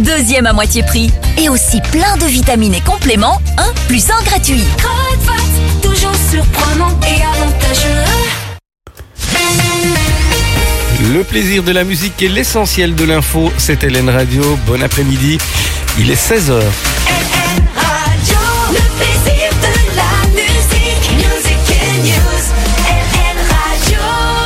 2e à moitié prix. Et aussi plein de vitamines et compléments, 1 + 1 gratuit. Kruidvat, toujours surprenant et avantageux. Le plaisir de la musique est l'essentiel de l'info. C'est LN Radio. Bon après-midi. Il est 16h. LN Radio, le plaisir de la musique. Music and news. LN Radio.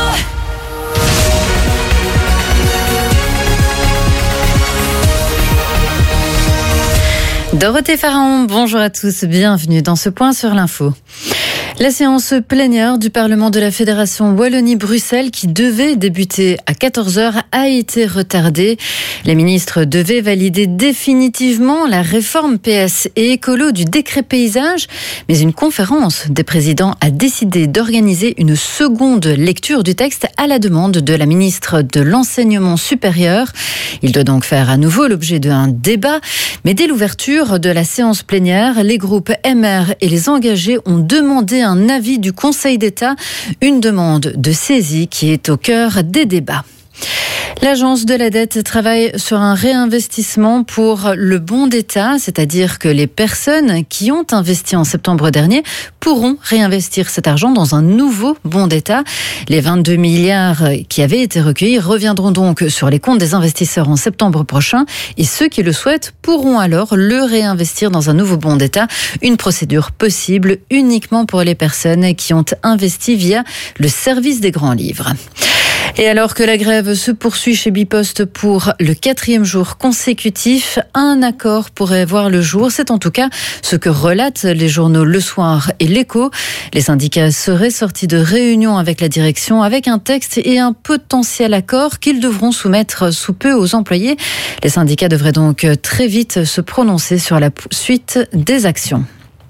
Dorothée Pharaon, bonjour à tous, bienvenue dans ce point sur l'info. La séance plénière du Parlement de la Fédération Wallonie-Bruxelles, qui devait débuter à 14h, a été retardée. Les ministres devaient valider définitivement la réforme PS et écolo du décret paysage, mais une conférence des présidents a décidé d'organiser une seconde lecture du texte à la demande de la ministre de l'Enseignement supérieur. Il doit donc faire à nouveau l'objet d'un débat, mais dès l'ouverture de la séance plénière, les groupes MR et les engagés ont demandé un avis du Conseil d'État, une demande de saisie qui est au cœur des débats. L'agence de la dette travaille sur un réinvestissement pour le bon d'État, c'est-à-dire que les personnes qui ont investi en septembre dernier pourront réinvestir cet argent dans un nouveau bon d'État. Les 22 milliards qui avaient été recueillis reviendront donc sur les comptes des investisseurs en septembre prochain et ceux qui le souhaitent pourront alors le réinvestir dans un nouveau bon d'État. Une procédure possible uniquement pour les personnes qui ont investi via le service des grands livres. Et alors que la grève se poursuit chez Bipost pour le 4e jour consécutif, un accord pourrait voir le jour. C'est en tout cas ce que relatent les journaux Le Soir et L'Écho. Les syndicats seraient sortis de réunion avec la direction avec un texte et un potentiel accord qu'ils devront soumettre sous peu aux employés. Les syndicats devraient donc très vite se prononcer sur la suite des actions.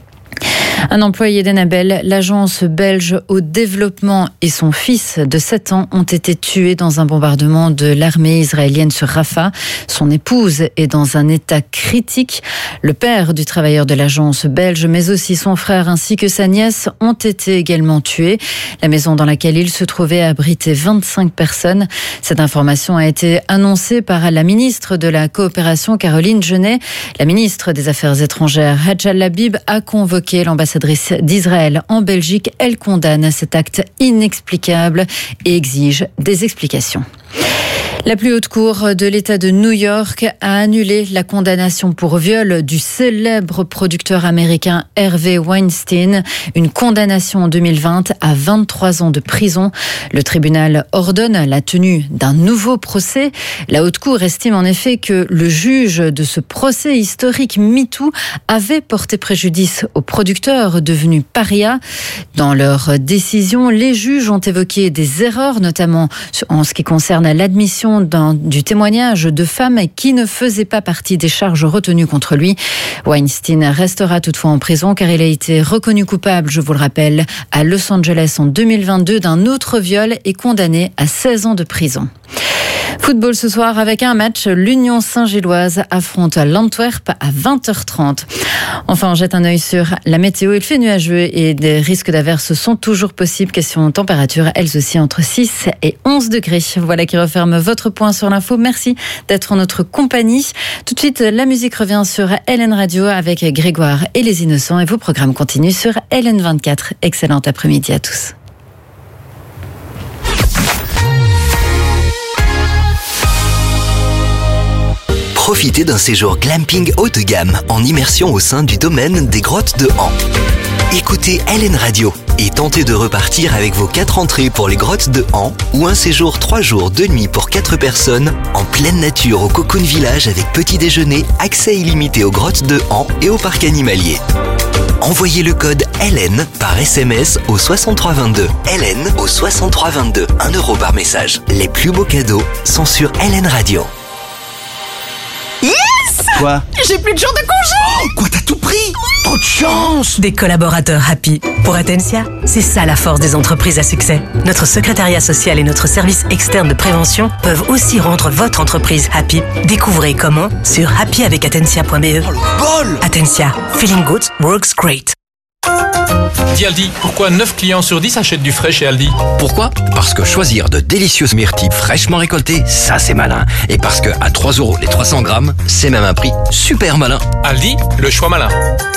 Un employé d'Enabel, l'agence belge au développement, et son fils de 7 ans ont été tués dans un bombardement de l'armée israélienne sur Rafah. Son épouse est dans un état critique. Le père du travailleur de l'agence belge, mais aussi son frère ainsi que sa nièce ont été également tués. La maison dans laquelle il se trouvait abritait 25 personnes. Cette information a été annoncée par la ministre de la Coopération, Caroline Genet. La ministre des Affaires étrangères, Hadja Labib, a convoqué l'ambassadrice d'Israël en Belgique. Elle condamne cet acte inexplicable et exige des explications. La plus haute cour de l'État de New York a annulé la condamnation pour viol du célèbre producteur américain Harvey Weinstein. Une condamnation en 2020 à 23 ans de prison. Le tribunal ordonne la tenue d'un nouveau procès. La haute cour estime en effet que le juge de ce procès historique MeToo avait porté préjudice aux producteurs devenus parias. Dans leur décision, les juges ont évoqué des erreurs, notamment en ce qui concerne l'admission du témoignage de femmes qui ne faisaient pas partie des charges retenues contre lui. Weinstein restera toutefois en prison car il a été reconnu coupable, je vous le rappelle, à Los Angeles en 2022 d'un autre viol et condamné à 16 ans de prison. Football ce soir avec un match, l'Union Saint-Gilloise affronte l'Antwerp à 20h30. Enfin, on jette un œil sur la météo. Il fait nuageux et des risques d'averses sont toujours possibles. Question température, elles aussi entre 6 et 11 degrés. Voilà qui referme votre point sur l'info. Merci d'être en notre compagnie. Tout de suite, la musique revient sur LN Radio avec Grégoire et les Innocents et vos programmes continuent sur LN24. Excellent après-midi à tous. Profitez d'un séjour glamping haut de gamme en immersion au sein du domaine des grottes de Han. Écoutez LN Radio et tentez de repartir avec vos 4 entrées pour les grottes de Han ou un séjour 3 jours 2 nuits pour 4 personnes en pleine nature au Cocoon Village avec petit déjeuner, accès illimité aux grottes de Han et au parc animalier. Envoyez le code LN par SMS au 6322. LN au 6322. 1 € par message. Les plus beaux cadeaux sont sur LN Radio. Yes! Quoi? J'ai plus de jours de congé! Oh, quoi, t'as tout pris? Trop de chance! Des collaborateurs happy. Pour Atensia, c'est ça la force des entreprises à succès. Notre secrétariat social et notre service externe de prévention peuvent aussi rendre votre entreprise happy. Découvrez comment sur happyavec-atensia.be. Oh le bol! Atensia, feeling good works great. Dis Aldi, pourquoi 9 clients sur 10 achètent du frais chez Aldi? Pourquoi? Parce que choisir de délicieuses myrtilles fraîchement récoltées, ça c'est malin. Et parce que à 3 € les 300 grammes, c'est même un prix super malin. Aldi, le choix malin.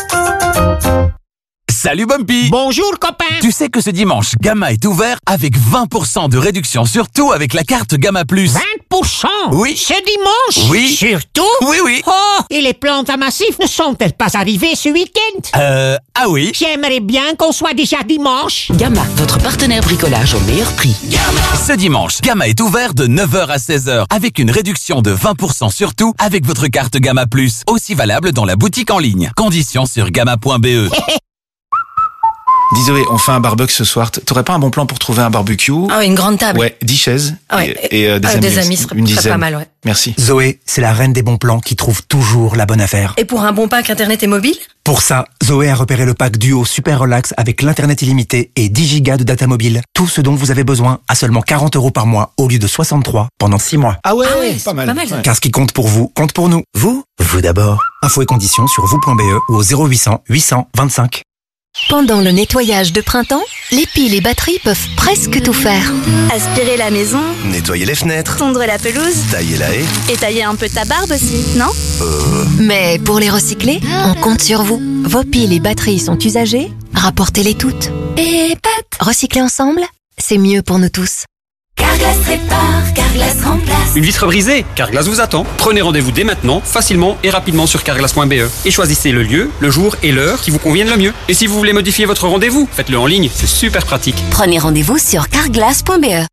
Salut Bumpy! Bonjour copain! Tu sais que ce dimanche, Gamma est ouvert avec 20% de réduction sur tout avec la carte Gamma Plus. 20%? Oui. Ce dimanche? Oui. Surtout? Oui. Oh! Et les plantes à massif ne sont-elles pas arrivées ce week-end? Ah oui. J'aimerais bien qu'on soit déjà dimanche. Gamma, votre partenaire bricolage au meilleur prix. Gamma. Ce dimanche, Gamma est ouvert de 9h à 16h avec une réduction de 20% sur tout avec votre carte Gamma Plus. Aussi valable dans la boutique en ligne. Conditions sur gamma.be. Dis Zoé, on fait un barbecue ce soir. T'aurais pas un bon plan pour trouver un barbecue? Ah, une grande table. Ouais, 10 chaises. Ouais. Et des amis serait une dizaine. pas mal, ouais. Merci. Zoé, c'est la reine des bons plans qui trouve toujours la bonne affaire. Et pour un bon pack internet et mobile? Pour ça, Zoé a repéré le pack Duo Super Relax avec l'internet illimité et 10 gigas de data mobile. Tout ce dont vous avez besoin à seulement 40 € par mois au lieu de 63 pendant 6 mois. Ah ouais, pas mal. Ouais. Car ce qui compte pour vous, compte pour nous. Vous d'abord. Infos et conditions sur vous.be ou au 0800 800 25. Pendant le nettoyage de printemps, les piles et batteries peuvent presque tout faire. Aspirer la maison, Nettoyer les fenêtres, tondre la pelouse, tailler la haie. et tailler un peu ta barbe aussi, non? Mais pour les recycler, on compte sur vous. Vos piles et batteries sont usagées, rapportez-les toutes. Et pat, recycler ensemble, c'est mieux pour nous tous. Carglass répare, Carglass remplace. Une vitre brisée, Carglass vous attend. Prenez rendez-vous dès maintenant, facilement et rapidement sur carglass.be et choisissez le lieu, le jour et l'heure qui vous conviennent le mieux. Et si vous voulez modifier votre rendez-vous, faites-le en ligne, c'est super pratique. Prenez rendez-vous sur carglass.be.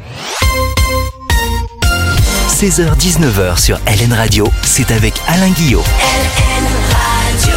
16h-19h sur LN Radio, c'est avec Alain Guillot. LN Radio.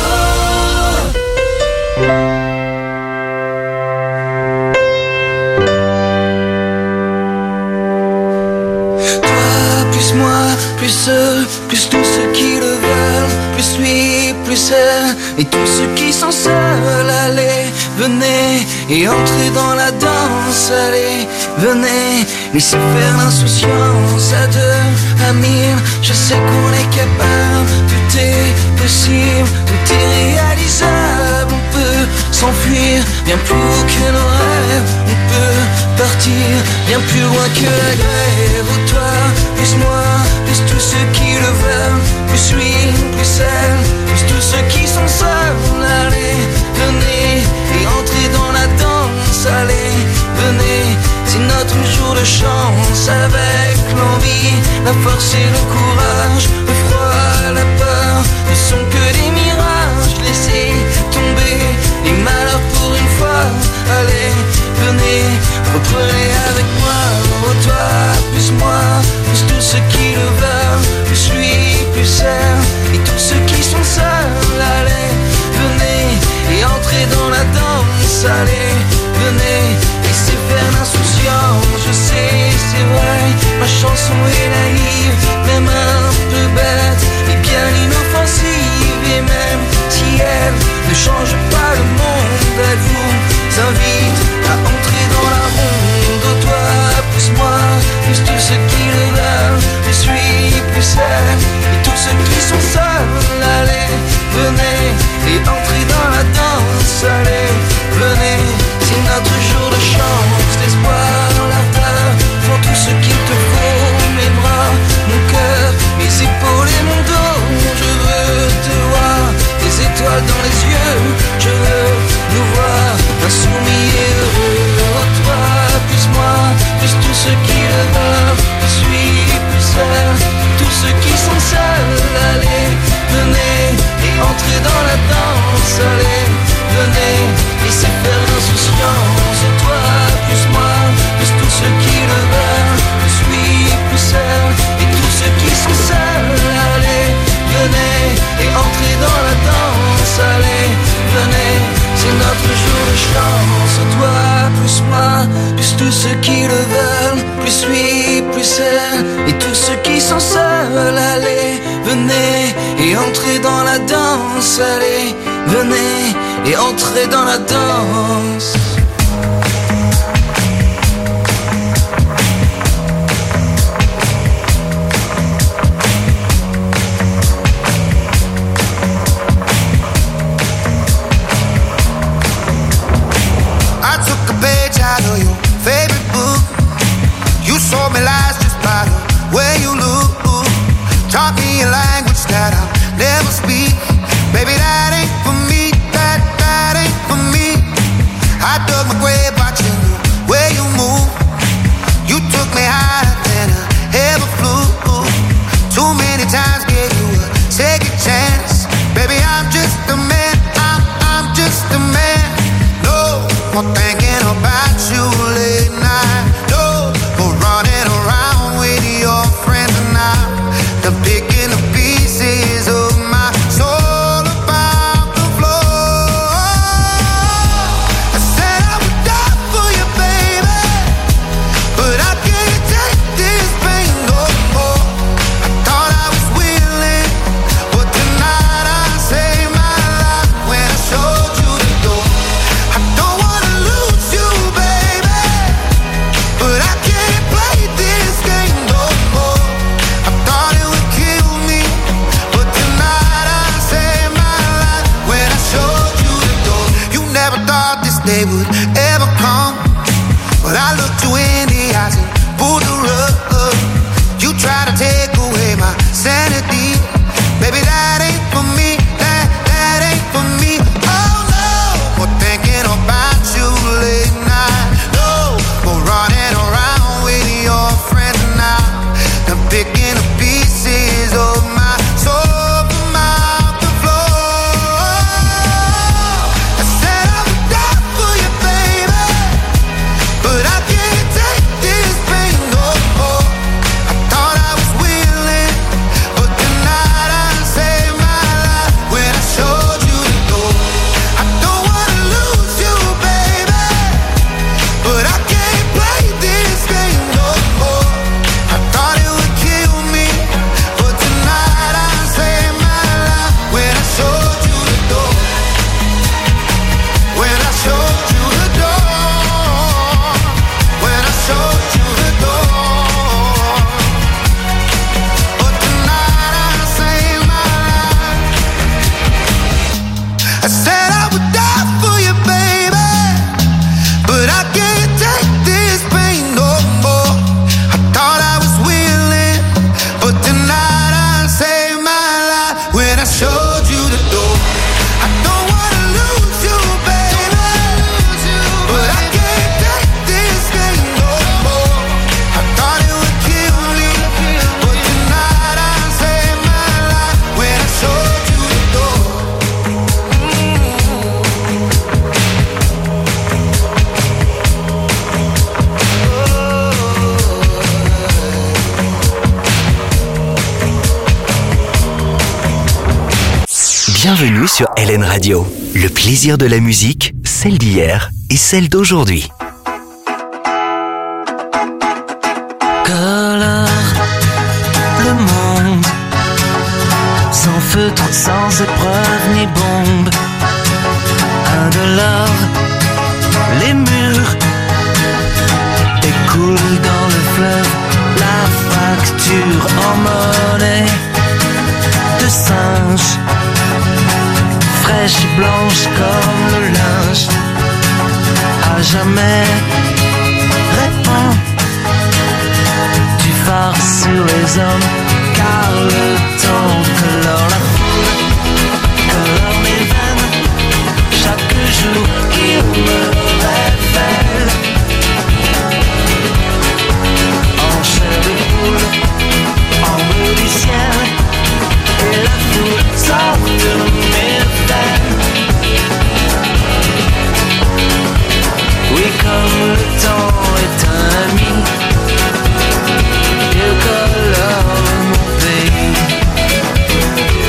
Plus moi, plus eux, plus tous ceux qui le veulent, plus lui, plus elle, et tous ceux qui sont seuls, allez, venez, et entrez dans la danse, allez, venez, laissez faire l'insouciance, à deux, à mille, je sais qu'on est capable, tout est possible, tout est réalisable, on peut s'enfuir, bien plus haut que nos rêves, on peut partir, bien plus loin que la grève, oh toi, plus moi, plus tous ceux qui le veulent, plus lui, plus elle, plus tous ceux qui sont seuls, allez, venez, et entrez dans la danse, allez, venez, c'est notre jour de chance, avec l'envie, la force et le courage, le froid, la peur, ne sont que des mirages, laissez tomber les malheurs pour une fois, allez, venez, reprenez avec moi, oh toi, plus moi, plus tous ceux qui le veulent, plus lui, plus elle, et tous ceux qui sont seuls, allez, venez, et entrez dans la danse, allez, venez, laissez faire l'insouciance, je sais, c'est vrai, ma chanson est naïve, même un peu bête, et bien inoffensive, et même si elle ne change pas le monde, elle vous invite à entrer dans la ronde, oh toi, plus moi, plus tous ceux qui le veulent, plus lui, plus elle, et tous ceux qui sont seuls, allez, venez, et entrez dans la danse, allez, venez, c'est notre jour de chance, l'espoir, l'ardeur, pour tous ceux qu'il te faut, mes bras, mon cœur, mes épaules et mon dos, je veux te voir, des étoiles dans les yeux, je veux nous voir, insoumis et heureux, oh toi, plus moi, plus tous ceux qui le veulent, plus lui, plus elle, tous ceux qui sont seuls, allez, venez, et entrez dans la danse, allez, venez, laissez faire l'insouciance, oh toi, plus moi, plus tous ceux qui le veulent, plus lui, plus elle, et tous ceux qui sont seuls, allez, venez, et entrez dans la danse, allez, venez, c'est notre jour de chance, oh toi, plus moi, plus tous ceux qui le veulent, plus lui, plus elle, et tous ceux qui sont seuls, allez, venez, et entrez dans la danse, allez, venez, et entrez dans la danse. day would ever come. But I looked you in the eyes and pulled the rug. You try to take away my sanity. Baby, that ain't for me, that ain't for me. Oh no, we're thinking about you late night. No, we're running around with your friends now. I'm picking the pieces of my soul from out the floor. I said I would die for you, baby, but I can't take this pain no more. I thought I was willing, but tonight I saved my life when I showed you the door. I don't wanna lose you, baby, but I can't play this game no more. I thought it would kill me, but tonight I saved my life when I showed you the door. When I showed you the door. When I showed you the door. But tonight I saved my life. I said I would die for you, baby, but I can't take this pain no more. I thought I was willing, but tonight I saved my life when I showed you the door. I don't wanna lose you, baby, but I can't take this pain no more. I thought it would kill me, but tonight I saved my life when I showed you the door. Bienvenue sur LN Radio. Le plaisir de la musique, celle d'hier et celle d'aujourd'hui. Colore le monde, sans feutre, sans épreuve ni bombe. Indolore, les murs écoulent dans le fleuve la facture en monnaie de singe, fraîche et blanche comme le linge. À jamais répand du phare sur les hommes, car le temps colore la foule, colore mes veines. Chaque jour il me révèle en chair de poule, en bleu du ciel, et la foule sort de mes veines. Oui, comme le temps est un ami, il colore mon pays.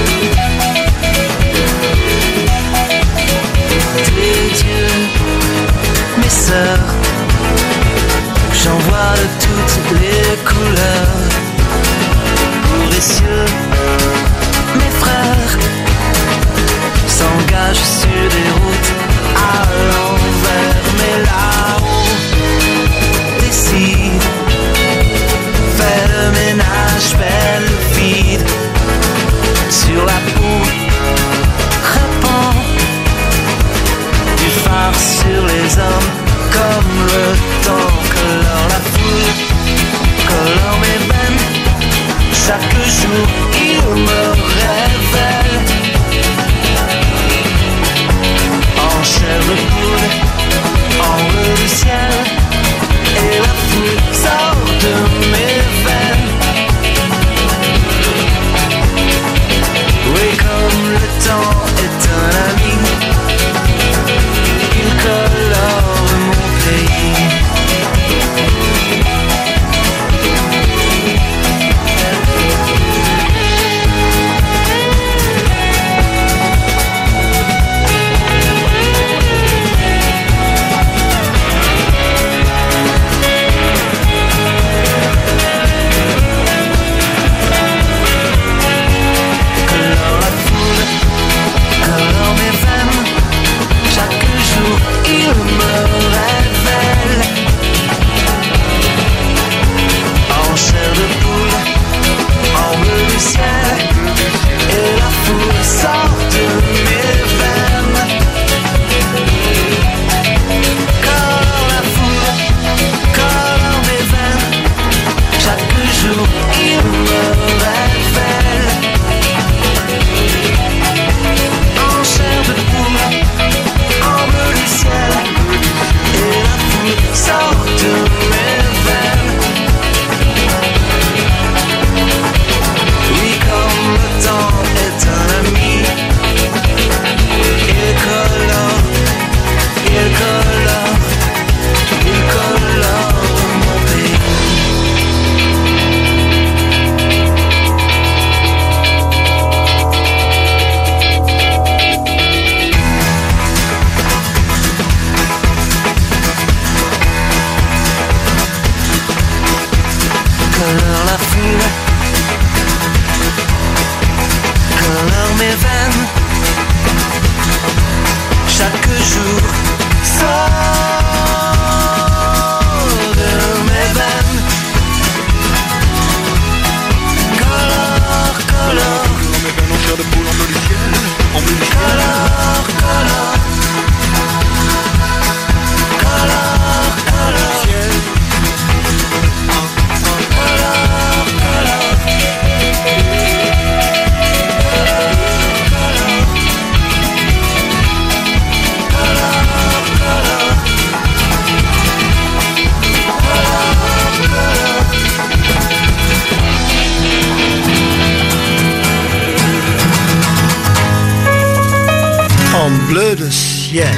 en bleu de ciel.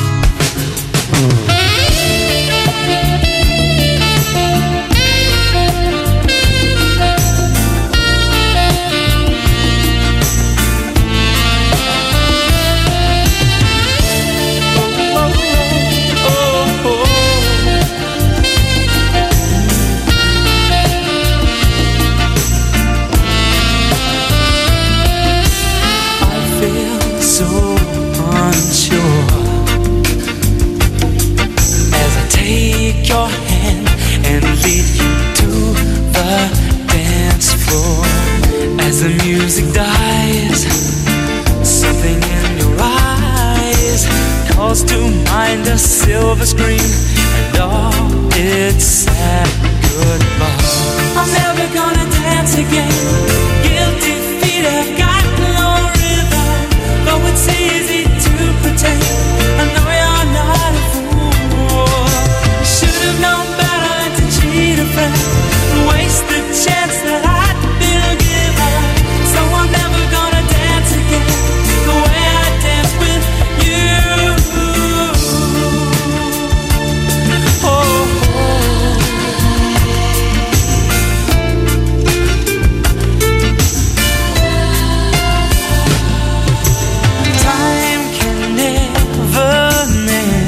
Your hand and lead you to the dance floor. As the music dies, something in your eyes calls to mind a silver screen and all its sad goodbye. I'm never gonna dance again. Guilty feet have got no rhythm, though it's easy to pretend. I know you're not a fool. Should've known better than to cheat a friend and waste the chance that I'd been given. So I'm never gonna dance again the way I danced with you. Oh, time can never mend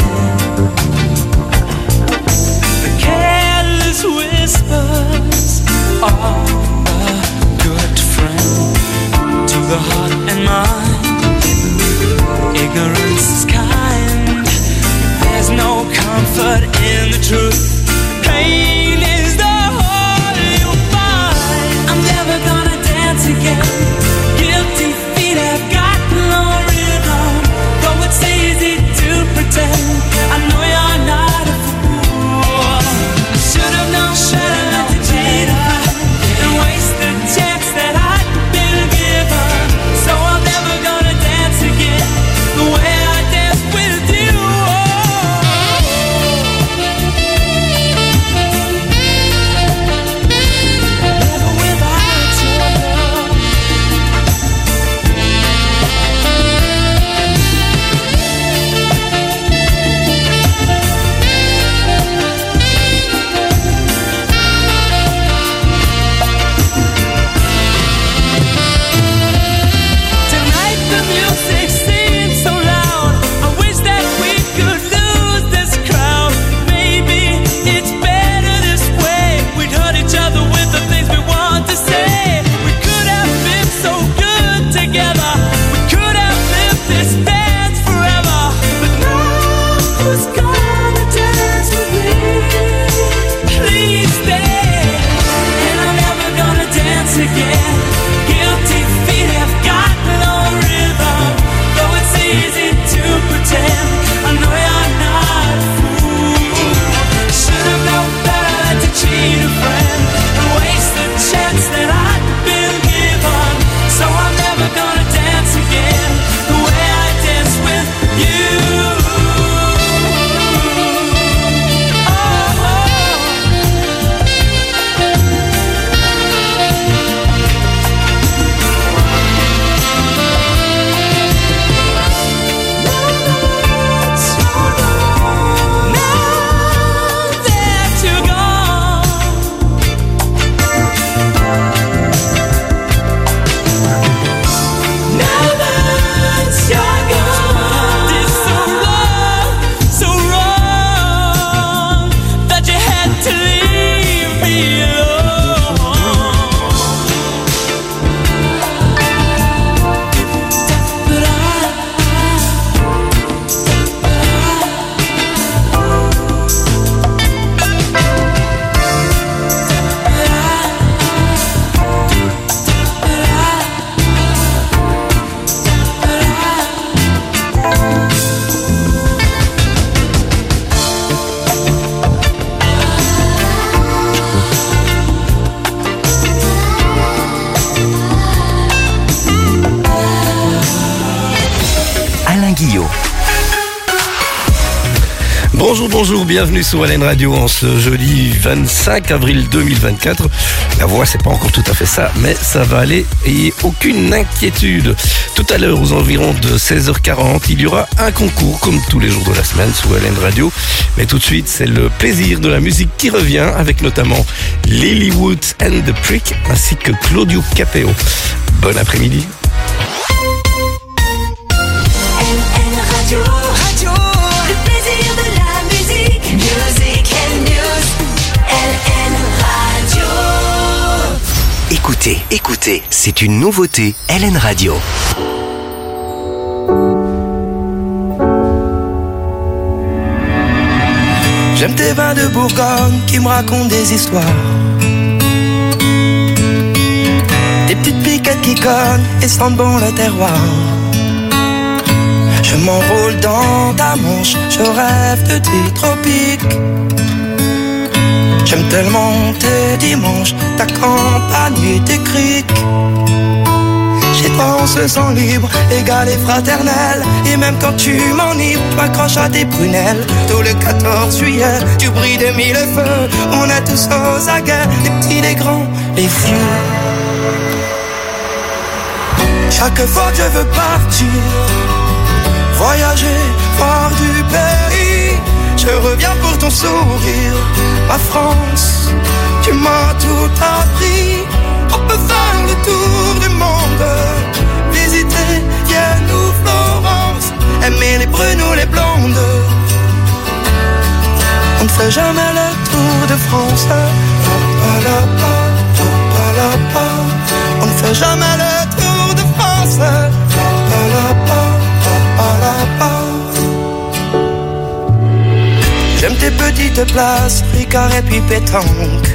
whispers of a good friend to the heart and mind. Ignorance is kind. There's no comfort in the truth. Pain is the whole you'll find. I'm never gonna dance again. Guilty feet have got no rhythm, though it's easy to pretend. I know you're not a fool. I should've known better to cheat and waste the chance that I'd been given. So I'm never gonna dance again the way I danced with you. Never without your love. Tonight the music seems so loud. I wish that we could lose this crowd. Maybe it's better this way. We'd hurt each other with the things we want to say. We could have been so good together. We could have lived this dance forever. But now who's gonna dance with me? Please stay. And I'm never gonna dance again. Guilty feet have got no rhythm, though it's easy to pretend. I know you're not a fool. Should've known better than to cheat a friend and waste the chance that I'd been given. So I'm never gonna dance again the way I danced with you. Bonjour, bienvenue sur LN Radio en ce jeudi 25 avril 2024. La voix, c'est pas encore tout à fait ça, mais ça va aller et aucune inquiétude. Tout à l'heure, aux environs de 16h40, il y aura un concours comme tous les jours de la semaine sur LN Radio. Mais tout de suite, c'est le plaisir de la musique qui revient avec notamment Lilywood and the Prick ainsi que Claudio Capeo. Bon après-midi. LN Radio. Le plaisir de la musique. Music and news. LN Radio. Écoutez, c'est une nouveauté LN Radio. J'aime tes vins de Bourgogne qui me racontent des histoires. Des petites piquettes qui cognent et sentent bon le terroir. Je m'enroule dans ta manche, je rêve de tes tropiques. J'aime tellement tes dimanches, ta campagne et tes criques. Chez toi on se sent libre, égal et fraternel. Et même quand tu m'enivres, tu m'accroches à tes prunelles. Tout le 14 juillet, tu brilles de mille feux. On est tous aux aguets, les petits, les grands, les vieux. Chaque fois que je veux partir, voyager, voir du pays, je reviens pour ton sourire. Ma France, tu m'as tout appris. On peut faire le tour du monde, visiter Vienne ou Florence, aimer les brunes ou les blondes. On ne fait jamais le tour de France. On ne fait jamais le tour de France. J'aime tes petites places, Ricard et puis pétanque.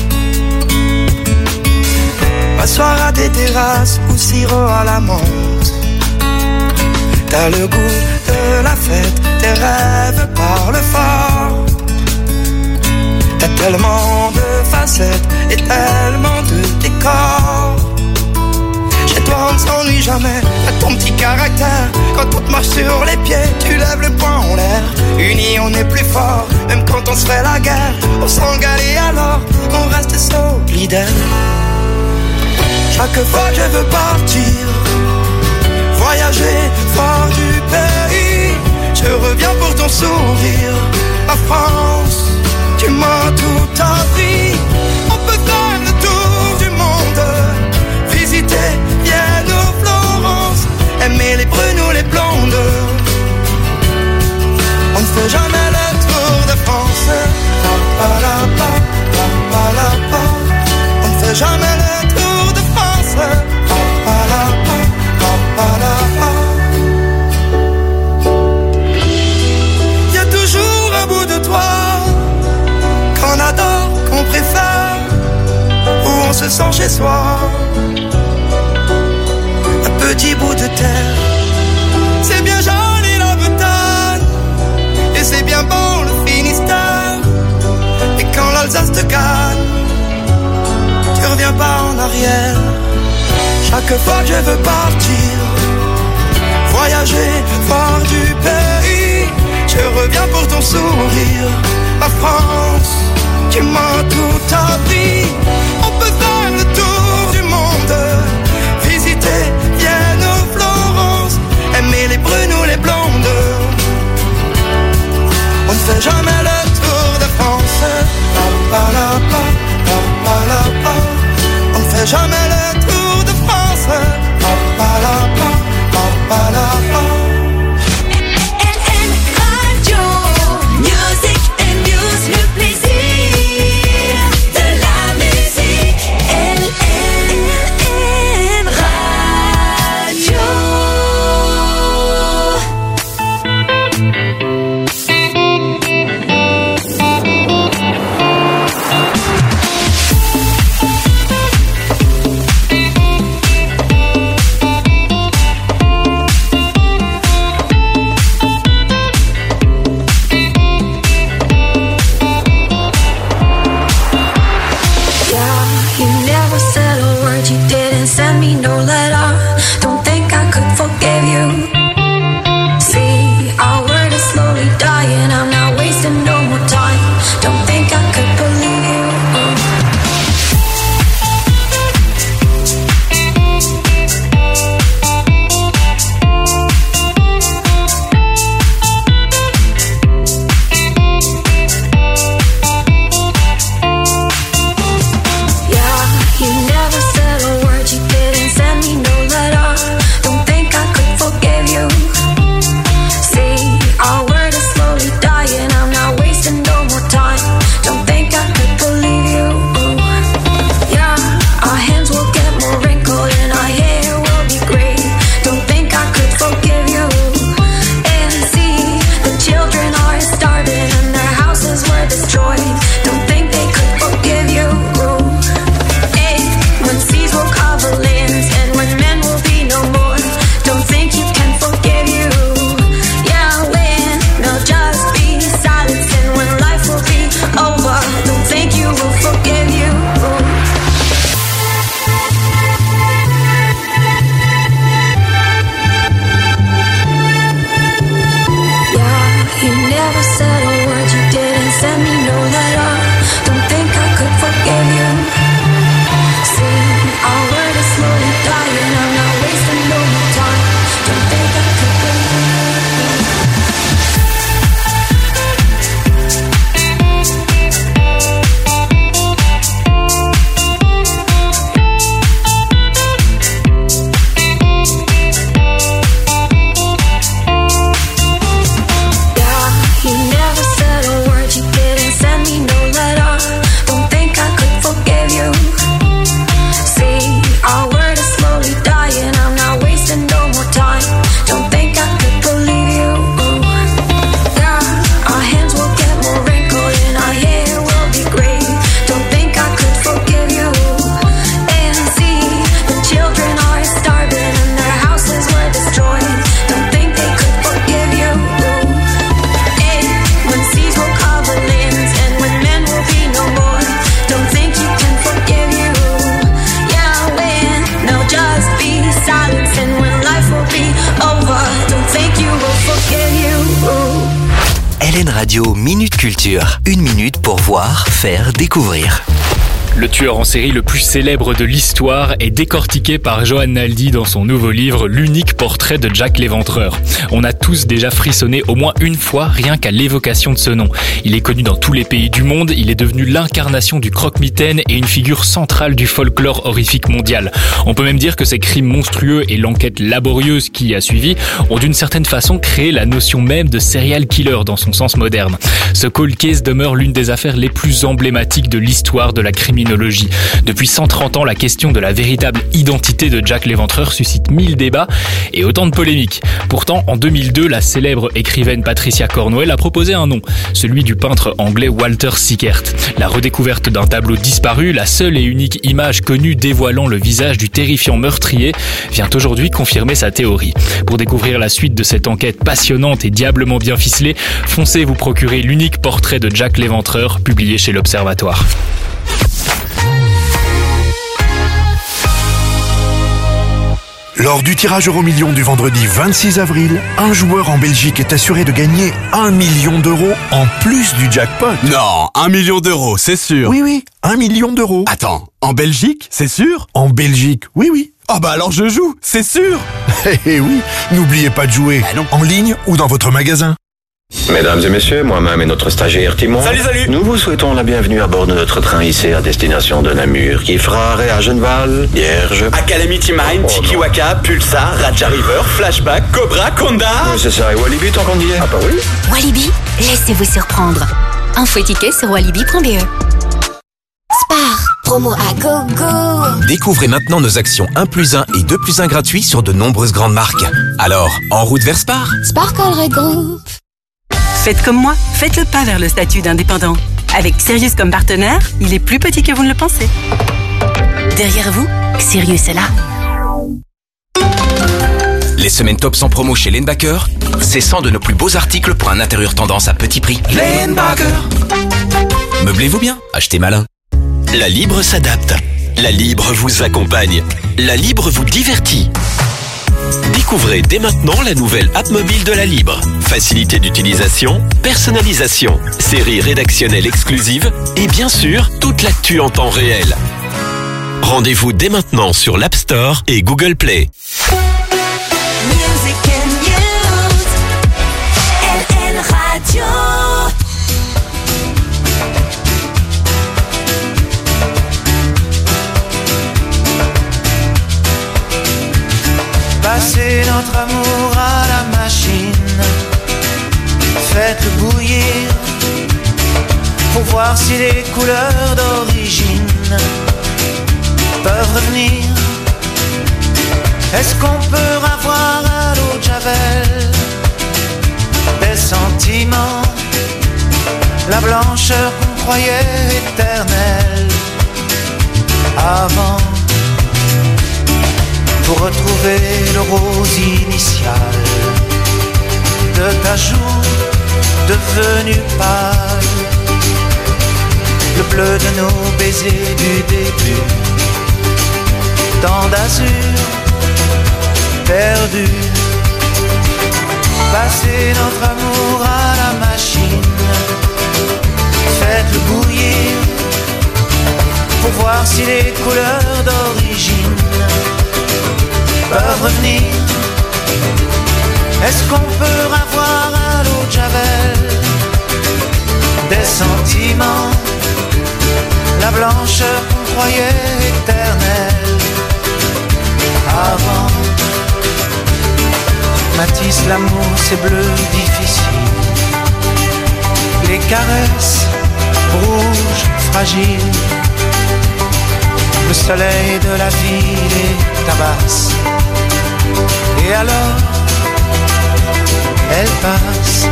M'asseoir à des terrasses ou sirop à la menthe. T'as le goût de la fête, tes rêves parlent fort. T'as tellement de facettes et tellement de décors. Chez toi on ne s'ennuie jamais, t'as ton petit caractère. Quand on te marche sur les pieds, tu lèves le poing en l'air. Unis on est plus fort, même quand on se fait la guerre. On s'engale et alors, on reste solidaire. Chaque fois que je veux partir, voyager, voir du pays, je reviens pour ton sourire. Ma France, tu m'as tout appris. On peut faire le tour du monde, visiter Vienne ou Florence, aimer les brunes ou les blondes. On ne fait jamais le tour de France. On ne fait jamais le tour de France. Y a toujours un bout de toi qu'on adore, qu'on préfère, où on se sent chez soi. Un petit bout de terre, c'est bien joli la Bretagne, et c'est bien bon le Finistère. Et quand l'Alsace te gagne, tu reviens pas en arrière. Chaque fois que je veux partir, voyager, voir du pays, je reviens pour ton sourire. Ma France, tu m'as tout appris. On peut faire le tour du monde, visiter Vienne ou Florence, aimer les brunes ou les blondes. On ne fait jamais le tour de France. On ne fait jamais le tour de France. LN Radio. Music and news, le plaisir de la LN Radio Minute Culture. 1 minute pour voir, faire, découvrir. Le tueur en série le plus célèbre de l'histoire est décortiqué par Johan Naldi dans son nouveau livre L'unique portrait de Jack l'Éventreur. On a tous déjà frissonné au moins une fois rien qu'à l'évocation de ce nom. Il est connu dans tous les pays du monde, il est devenu l'incarnation du croque-mitaine et une figure centrale du folklore horrifique mondial. On peut même dire que ces crimes monstrueux et l'enquête laborieuse qui a suivi ont d'une certaine façon créé la notion même de serial killer dans son sens moderne. Ce cold case demeure l'une des affaires les plus emblématiques de l'histoire de la criminologie. Depuis 130 ans, la question de la véritable identité de Jack l'Éventreur suscite 1000 débats et autant de polémiques. Pourtant, en 2002, la célèbre écrivaine Patricia Cornwell a proposé un nom, celui du peintre anglais Walter Sickert. La redécouverte d'un tableau disparu, la seule et unique image connue dévoilant le visage du terrifiant meurtrier, vient aujourd'hui confirmer sa théorie. Pour découvrir la suite de cette enquête passionnante et diablement bien ficelée, foncez vous procurer l'unique portrait de Jack l'Éventreur, publié chez l'Observatoire. Lors du tirage Euro-Million du vendredi 26 avril, un joueur en Belgique est assuré de gagner 1 million d'euros en plus du jackpot. Non, 1 million d'euros, c'est sûr. Oui, 1 million d'euros. Attends, en Belgique, c'est sûr? En Belgique, oui. Oh bah alors je joue, c'est sûr. Eh oui, n'oubliez pas de jouer en ligne ou dans votre magasin. Mesdames et messieurs, moi-même et notre stagiaire Timon. Salut. Nous vous souhaitons la bienvenue à bord de notre train IC à destination de Namur, qui fera arrêt à Genneval, Vierge, Calamity Mine, Tiki Waka, Pulsar, Raja River, Flashback, Cobra, Konda. Oui, c'est ça, et Walibi tant qu'on y est. Ah bah oui. Walibi, laissez-vous surprendre. Info et tickets sur walibi.be. Spar, promo à gogo. Découvrez maintenant nos actions 1+1 et 2+1 gratuits sur de nombreuses grandes marques. Alors, en route vers Spar. Sparkle Red Group. Faites comme moi, faites le pas vers le statut d'indépendant. Avec Sirius comme partenaire, il est plus petit que vous ne le pensez. Derrière vous, Sirius est là. Les semaines top sans promo chez Lane-Backer, c'est 100 de nos plus beaux articles pour un intérieur tendance à petit prix. Lane-Backer. Meublez-vous bien, achetez malin. La Libre s'adapte. La Libre vous accompagne. La Libre vous divertit. Découvrez dès maintenant la nouvelle app mobile de La Libre. Facilité d'utilisation, personnalisation, séries rédactionnelles exclusives et bien sûr, toute l'actu en temps réel. Rendez-vous dès maintenant sur l'App Store et Google Play. Music and News, LN Radio. Passez notre amour à la machine, faites-le bouillir pour voir si les couleurs d'origine peuvent revenir. Est-ce qu'on peut avoir à l'eau de Javel des sentiments, la blancheur qu'on croyait éternelle avant, pour retrouver le rose initial de ta joue devenue pâle, le bleu de nos baisers du début, tant d'azur perdu. Passez notre amour à la machine, faites-le bouillir pour voir si les couleurs d'origine peuvent revenir. Est-ce qu'on peut avoir à l'eau de Javel des sentiments, la blancheur qu'on croyait éternelle avant? Matisse, l'amour c'est bleu difficile, les caresses rouges fragiles, le soleil de la ville les tabasse. Et alors, elle passe.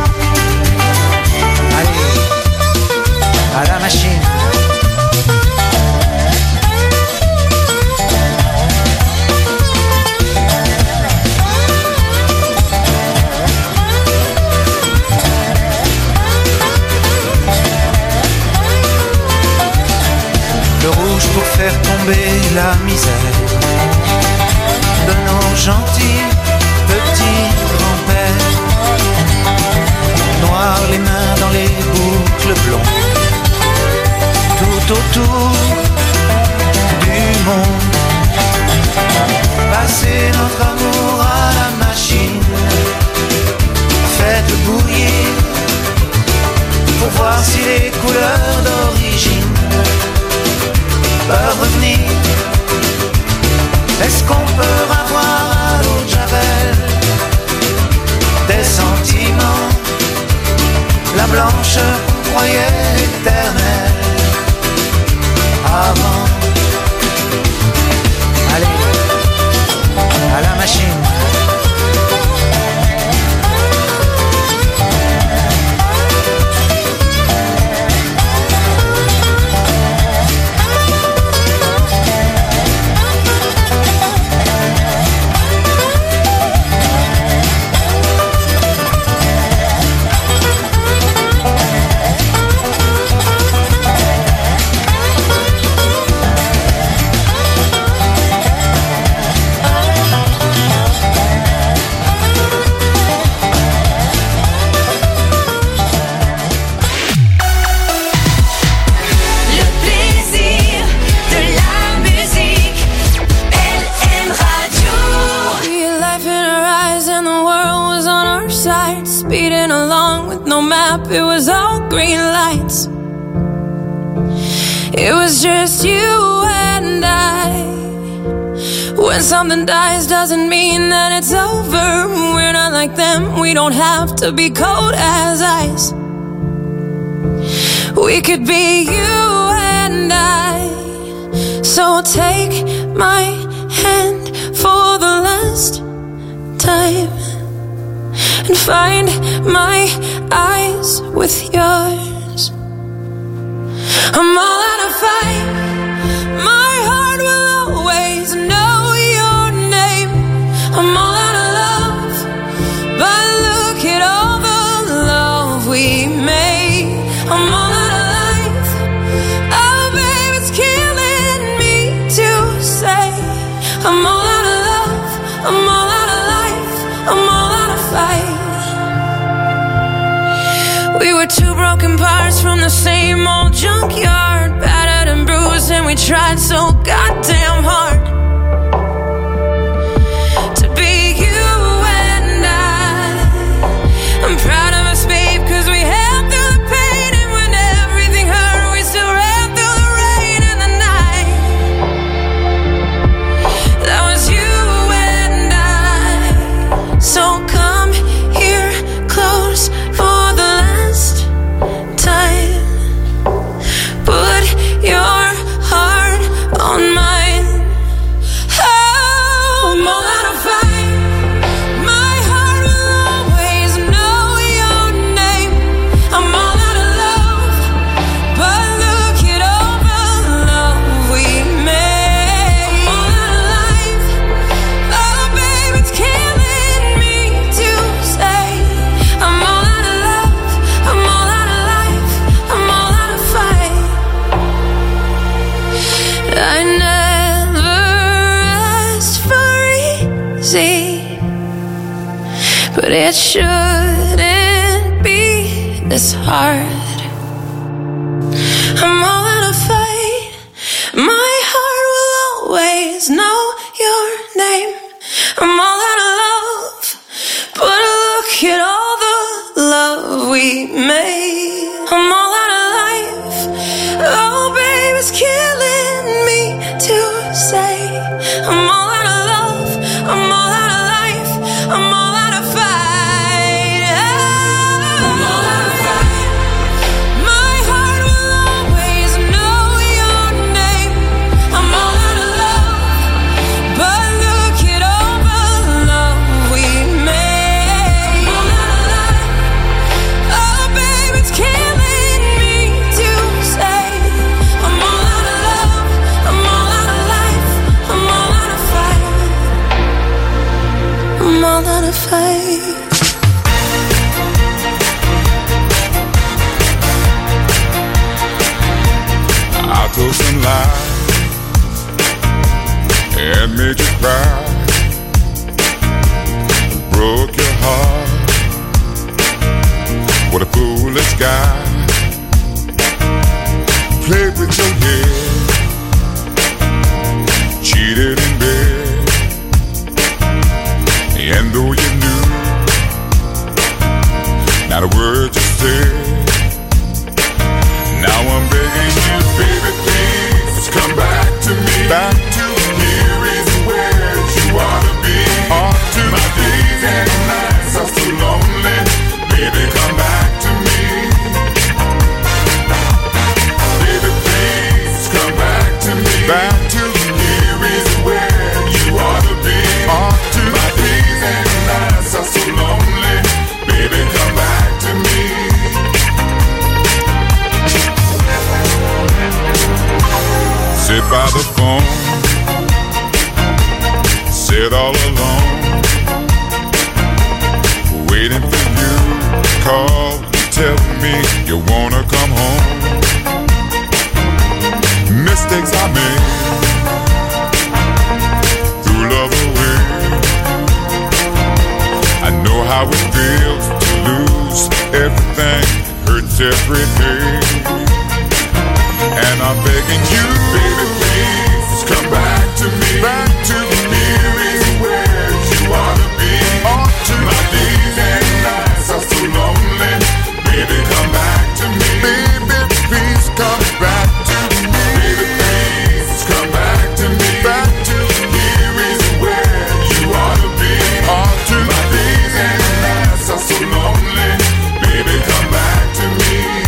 Allez, à la machine. Le rouge pour faire tomber la misère de nos gentils petits grands-pères. Noir les mains dans croyais éternel avant. Allez, à la machine. Speeding along with no map, it was all green lights. It was just you and I. When something dies doesn't mean that it's over. We're not like them, we don't have to be cold as ice. We could be you and I. So take my hand for the last time and find my eyes with yours. I'm all out of fight. My heart will always know your name. I'm all out of love, but look at all the love we made. I'm all out of life. Oh, babe, it's killing me to say. I'm all out of love. I'm all out of life. I'm all out of fight. We were two broken parts from the same old junkyard, battered and bruised, and we tried so goddamn hard to be you and I. I'm proud of us, babe, cause we held through the pain, and when everything hurt, we still ran through the rain and the night. That was you and I. So come here close for the last time. Put your heart on mine. Oh, I'm all out of fight. My heart will always know your name. I'm all out of love, but look at all the love we made. I'm all out of life. Oh, babe, it's killing me to say. I'm all out of love. I'm all out of life. I'm all out of fight. I never asked for easy, but it shouldn't be this hard. I'm all out of fight. My heart will always know your name. I'm all out of love, but look at all the love we made. I'm all out of life. Oh, babe, it's killing me to say. I'm all out of love. I'm all out of life. I'm all out of fight. I'm all out of fight. My heart will always know your name. I'm all out of love, but look at all the love we made. I'm all out of life. Oh, babe, it's killing me to say. I'm all out of love. I'm all out of life. I'm all out of fight. I'm all out of fight. I told some lies and made you cry, broke your heart. What a foolish guy. Played with your head, cheated in bed, and though you knew not a word you said, now I'm begging you, baby, please come back to me. Back to here is where you ought to be. Ought to my days and nights are so lonely. Baby, come back to me. by the phone, sit all alone, waiting for you to call, tell me you wanna come home. Mistakes I made threw love away. I know how it feels to lose everything, hurts every day. And I'm begging you, baby, please come back to me. Back to me, is where you ought to be. All to my days and nights are so lonely. Baby, come back to me. Baby, please come back to me. Baby, please come back to me. Back to here is where you ought to be. All to my days and nights are so lonely. Baby, come back to me.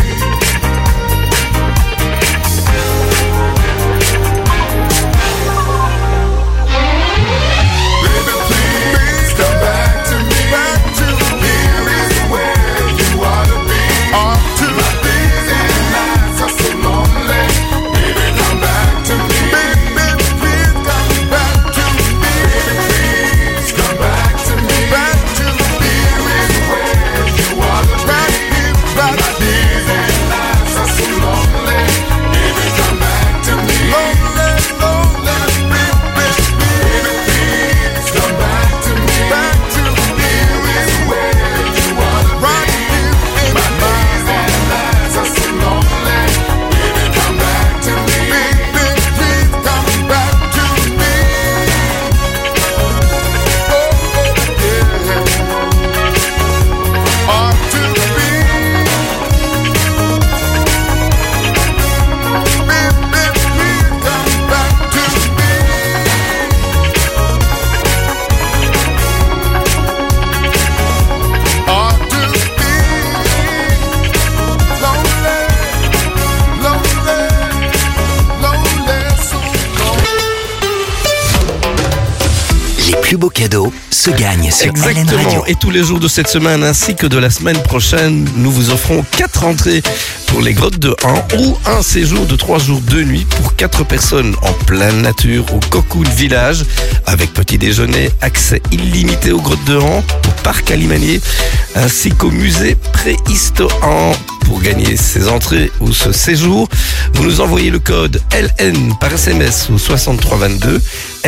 plus beaux cadeaux se gagnent sur LN Radio. Exactement. Et tous les jours de cette semaine ainsi que de la semaine prochaine, nous vous offrons 4 entrées pour les grottes de Han ou un séjour de 3 jours 2 nuits pour 4 personnes en pleine nature au Cocoon Village avec petit déjeuner, accès illimité aux grottes de Han, au parc Alimanier ainsi qu'au musée Préhisto-Han. Pour gagner ces entrées ou ce séjour, vous nous envoyez le code LN par SMS au 6322.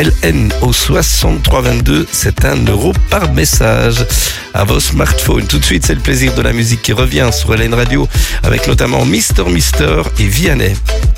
LN au 6322, c'est 1 € par message à vos smartphones. Tout de suite, c'est le plaisir de la musique qui revient sur LN Radio avec notamment Mister et Vianney.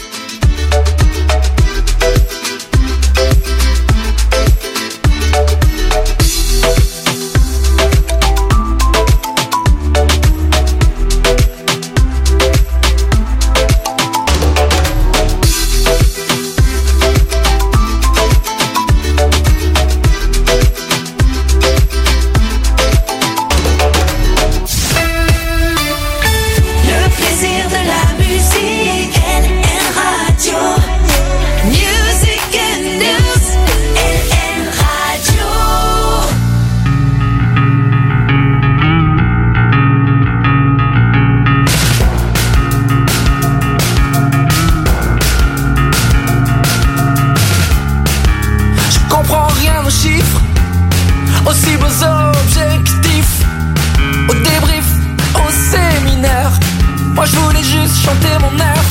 Aussi beaux objectifs, au débrief, au séminaire. Moi je voulais juste chanter mon air.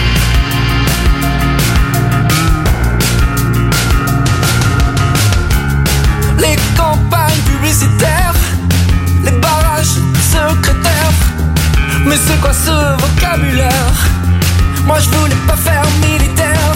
Les campagnes publicitaires, les barrages secrétaires. Mais c'est quoi ce vocabulaire? Moi je voulais pas faire militaire.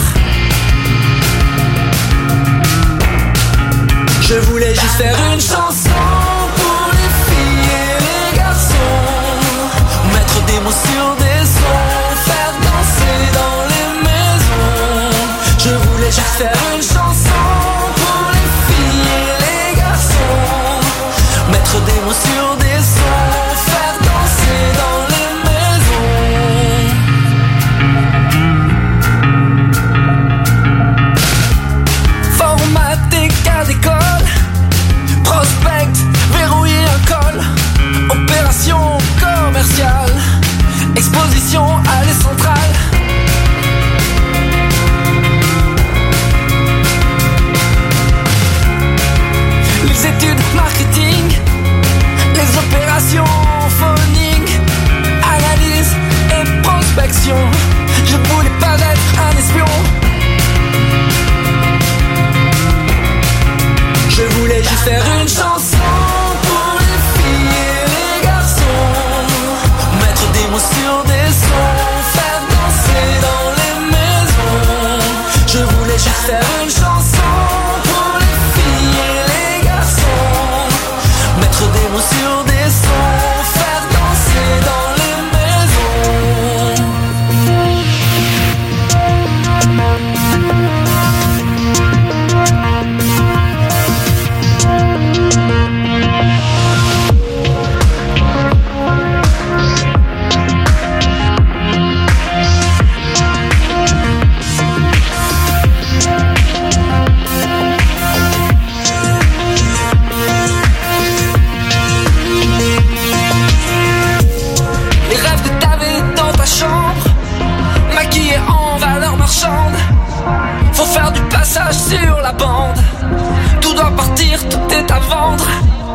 Je voulais juste faire une chanson pour les filles et les garçons. Mettre des mots sur des sons, faire danser dans les maisons. Je voulais juste faire une chanson pour les filles et les garçons. Mettre des mots sur des sons, faire danser dans les maisons. Formater cas d'école, prospect, verrouiller un col, opération commerciale, exposition allée centrale. sur des sons, faire danser dans les maisons. Faut faire du passage sur la bande. Tout doit partir, tout est à vendre.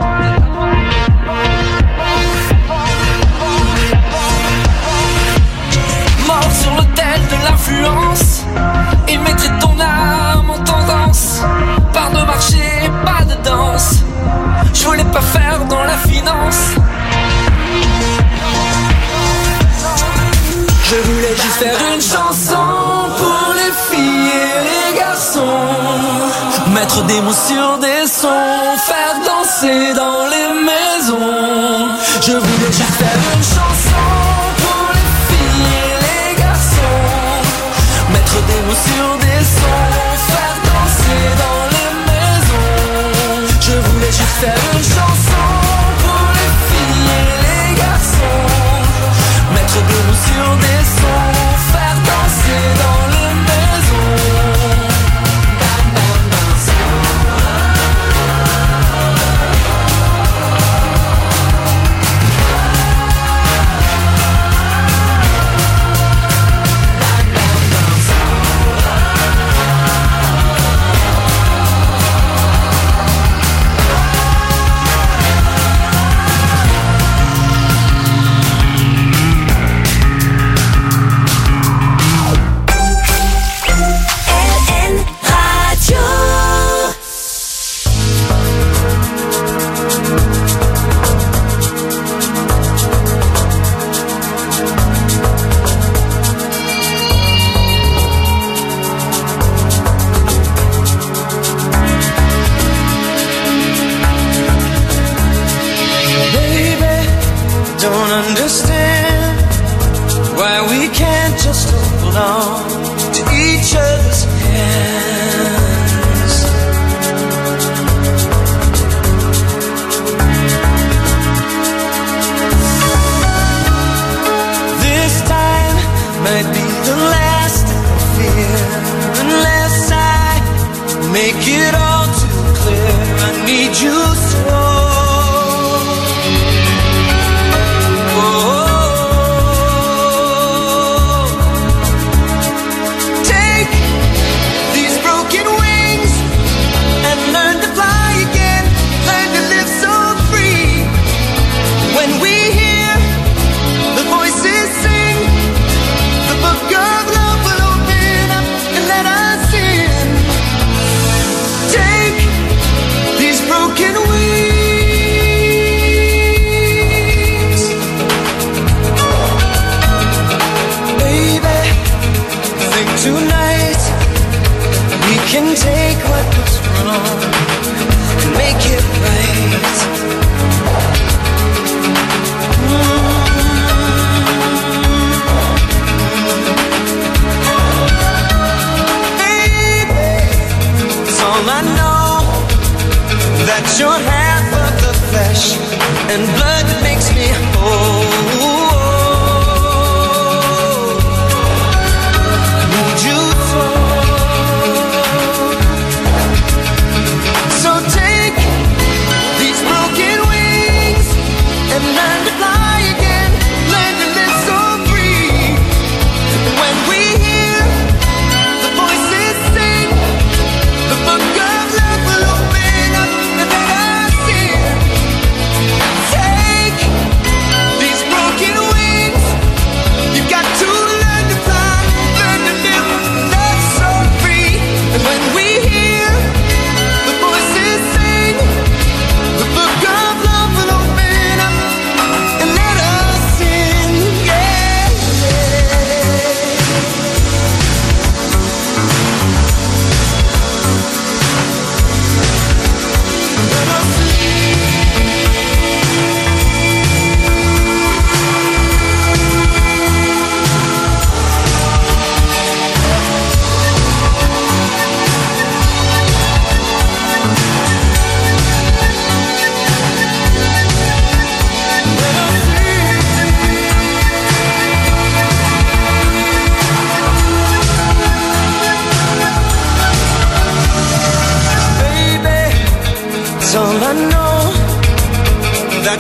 Mort sur l'autel de l'influence. Et mettrai ton âme en tendance. Pas de marché, pas de danse. Je voulais pas faire dans la finance. Je voulais juste faire une chanson pour les filles et les garçons. Mettre des mots sur des sons, faire danser dans les maisons. Je voulais juste faire une chanson pour les filles et les garçons. Mettre des mots sur des sons, faire danser dans les maisons. Je voulais juste faire une chanson pour les filles et les garçons. Mettre des mots sur des sons, faire danser dans les maisons. These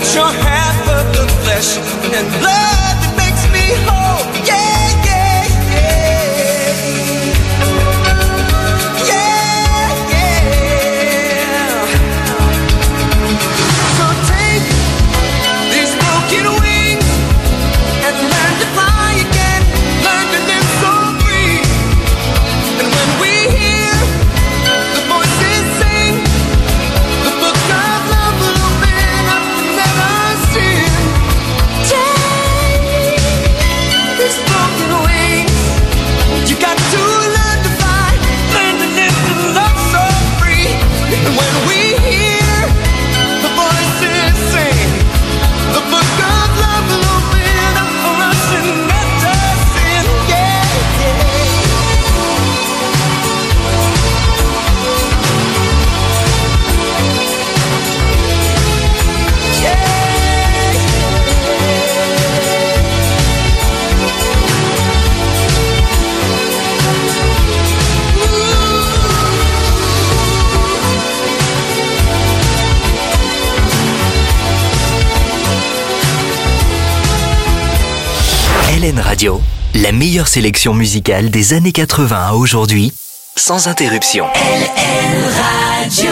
You're half of the flesh and blood that makes me whole. Yeah, yeah, yeah. Yeah, yeah. So take these broken wings and learn to fly again. Learn to live so free. And when we hear the voices sing, the book of love will open up and let us in. Take these broken wings. You got to learn to fly, learn to live and love so free. And when we hear the voices sing, the book of love will open up for us and let us in. Yeah, LN Radio, la meilleure sélection musicale des années 80 à aujourd'hui, sans interruption. LN Radio.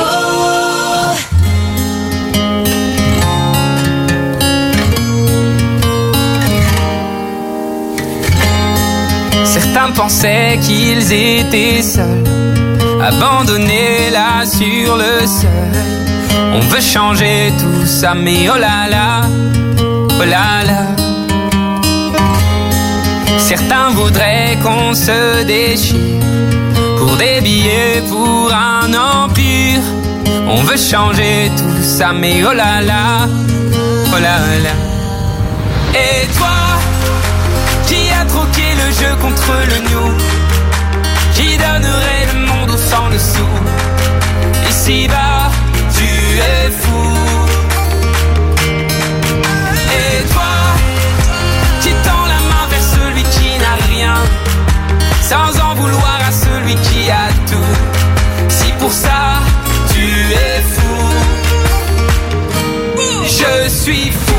Certains pensaient qu'ils étaient seuls, abandonnés là sur le seuil. On veut changer tout ça, mais oh là là, oh là là. Certains voudraient qu'on se déchire pour des billets, pour un empire. On veut changer tout ça, mais oh là là, oh là là. Et toi, qui a troqué le jeu contre le nous, qui donnerait le monde au sang dessous. Ici-bas, tu es fou. Et toi, qui tend la main vers celui qui n'a rien, sans en vouloir à celui qui a tout. Si pour ça, tu es fou, je suis fou.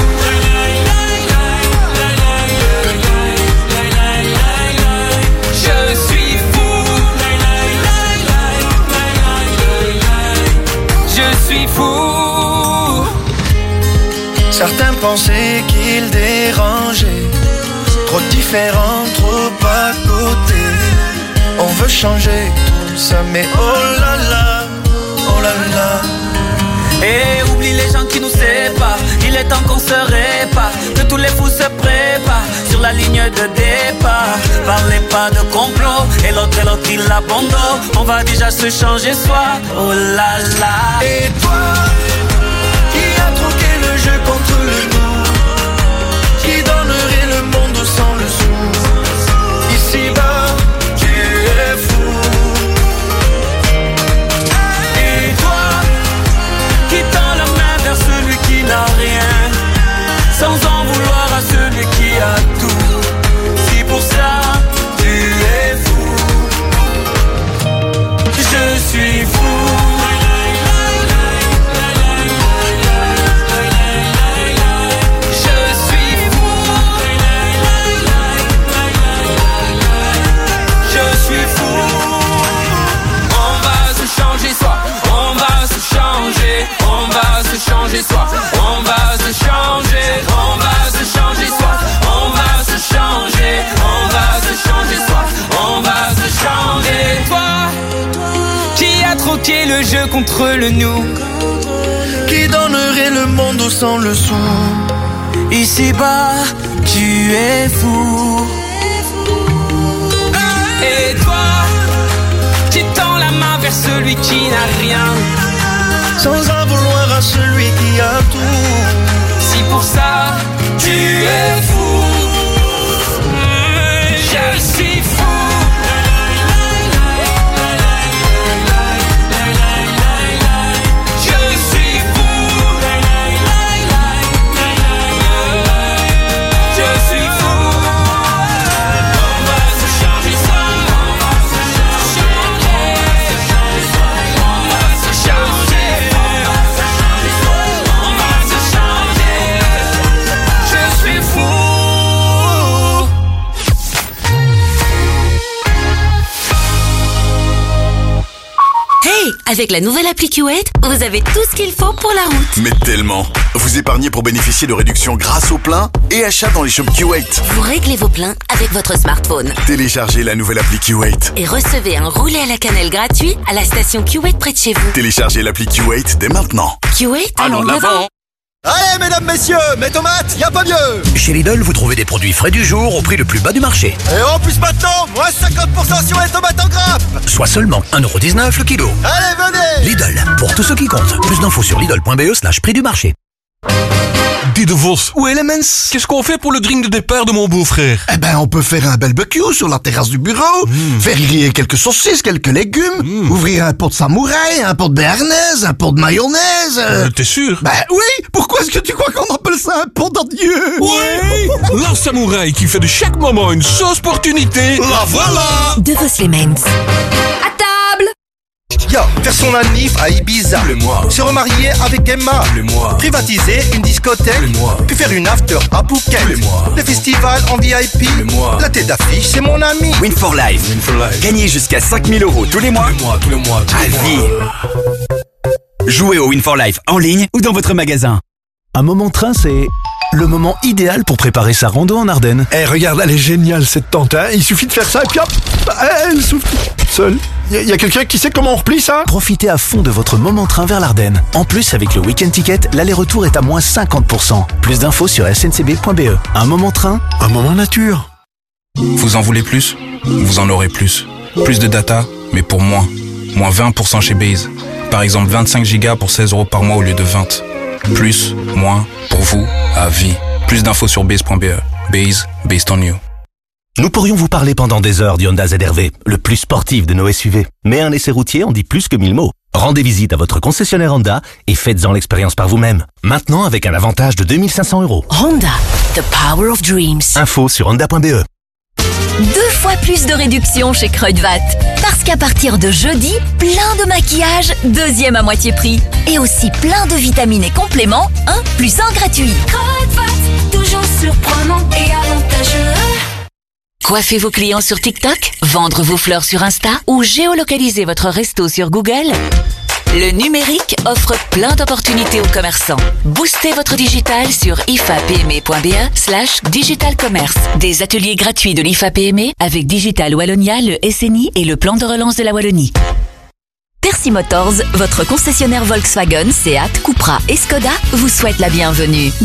Certains pensaient qu'ils dérangeaient, trop différents, trop à côté. On veut changer tout ça, mais oh là là, oh là là. Et oublie les gens qui nous séparent, il est temps qu'on se répare, que tous les fous se préparent sur la ligne de départ. Parlez pas de complot, et l'autre il abandonne. On va déjà se changer soi, oh là là. Et toi, qui a troqué le jeu contre le nous, qui donnerait le monde sans le sou. Ici-bas, tu es fou. Et toi, qui tend la main vers celui qui n'a rien, sans en vouloir à celui qui a tout. Si pour ça, tu es fou, je suis fou. Changer soi, on va se changer, on va se changer soi, on va se changer, on va se changer soi, on va se changer. Toi, qui a troqué le jeu contre le nous, qui donnerait le monde sans le sou. Ici-bas, tu es fou. Et toi, qui tend la main vers celui qui n'a rien, sans en vouloir à celui qui a tout. Si pour ça, tu es fou, je suis fou. Avec la nouvelle appli Q8, vous avez tout ce qu'il faut pour la route. Mais tellement. Vous épargnez pour bénéficier de réductions grâce au plein et achat dans les shops Q8. Vous réglez vos pleins avec votre smartphone. Téléchargez la nouvelle appli Q8. Et recevez un roulé à la cannelle gratuit à la station Q8 près de chez vous. Téléchargez l'appli Q8 dès maintenant. Q8, allons de l'avant. Allez, mesdames, messieurs, mes tomates, y a pas mieux. Chez Lidl, vous trouvez des produits frais du jour au prix le plus bas du marché. Et en plus maintenant, moins 50% sur les tomates en grappe. Soit seulement 1,19€ le kilo. Allez, venez. Lidl, pour tout ce qui compte. Plus d'infos sur lidl.be/prix du marché. Dis de Vos, ou Elements, qu'est-ce qu'on fait pour le drink de départ de mon beau-frère? Eh ben, on peut faire un barbecue sur la terrasse du bureau, faire griller quelques saucisses, quelques légumes, ouvrir un pot de samouraï, un pot de béarnaise, un pot de mayonnaise. T'es sûr? Ben oui, pourquoi est-ce que tu crois qu'on appelle ça un pot d'adieu? Oui, la samouraï qui fait de chaque moment une sauce opportunité. La voilà! De Vos Elements. À table! Yo, faire son anniv à Ibiza. Le mois. Se remarier avec Emma. Le mois. Privatiser une discothèque. Le mois. Puis faire une after à Phuket. Le mois. Le festival en VIP. Le mois. La tête d'affiche, c'est mon ami. Win for Life. Gagnez jusqu'à 5 000 € tous les mois. Tous les mois. À vie. Jouez au Win for Life en ligne ou dans votre magasin. Un moment train, c'est le moment idéal pour préparer sa rando en Ardennes. Eh, regarde, elle est géniale cette tente, hein. Il suffit de faire ça et puis hop, elle souffle seule. Y a quelqu'un qui sait comment on replie ça? Profitez à fond de votre moment train vers l'Ardenne. En plus, avec le Week-end Ticket, l'aller-retour est à moins 50%. Plus d'infos sur sncb.be. Un moment train, un moment nature. Vous en voulez plus? Vous en aurez plus. Plus de data, mais pour moins. Moins 20% chez Base. Par exemple, 25 Go pour 16 € par mois au lieu de 20. Plus, moins, pour vous, à vie. Plus d'infos sur base.be. Base, based on you. nous pourrions vous parler pendant des heures du Honda ZR-V, le plus sportif de nos SUV. Mais un essai routier en dit plus que 1000 mots. Rendez visite à votre concessionnaire Honda et faites-en l'expérience par vous-même. Maintenant avec un avantage de 2500 €. Honda, the power of dreams. Info sur honda.be. 2 fois plus de réduction chez Kruidvat. Parce qu'à partir de jeudi, plein de maquillage, 2e à moitié prix. Et aussi plein de vitamines et compléments, 1 + 1 gratuit. Kruidvat, toujours surprenant et avantageux. Coiffez vos clients sur TikTok, vendre vos fleurs sur Insta ou géolocaliser votre resto sur Google? Le numérique offre plein d'opportunités aux commerçants. Boostez votre digital sur ifapme.be/digital commerce. Des ateliers gratuits de l'IFA-PME avec Digital Wallonia, le SNI et le plan de relance de la Wallonie. Percy Motors, votre concessionnaire Volkswagen, Seat, Cupra et Skoda, vous souhaite la bienvenue.